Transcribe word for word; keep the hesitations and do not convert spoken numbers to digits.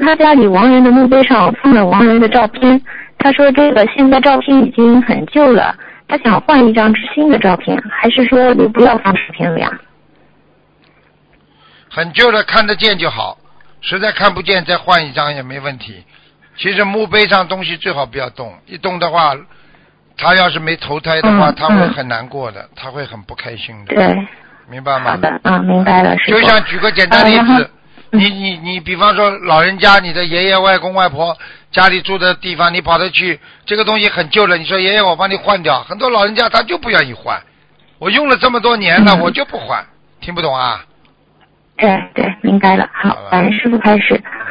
他家里亡人的墓碑上放了亡人的照片，他说这个现在照片已经很旧了，他想换一张新的照片，还是说就不要放照片了呀？ 很旧的看得见就好，实在看不见再换一张也没问题。其实墓碑上东西最好不要动，一动的话他要是没投胎的话、嗯、他会很难过的、嗯、他会很不开心的。 对， 明白吗？ 好的，啊，明白了。 就像举个简单例子、啊、你你你比方说老人家，你的爷爷外公外婆家里住的地方，你跑得去，这个东西很旧了，你说爷爷我帮你换掉，很多老人家他就不愿意换，我用了这么多年了、嗯、我就不换，听不懂啊？ 对对，明白了。好，感恩师父开始。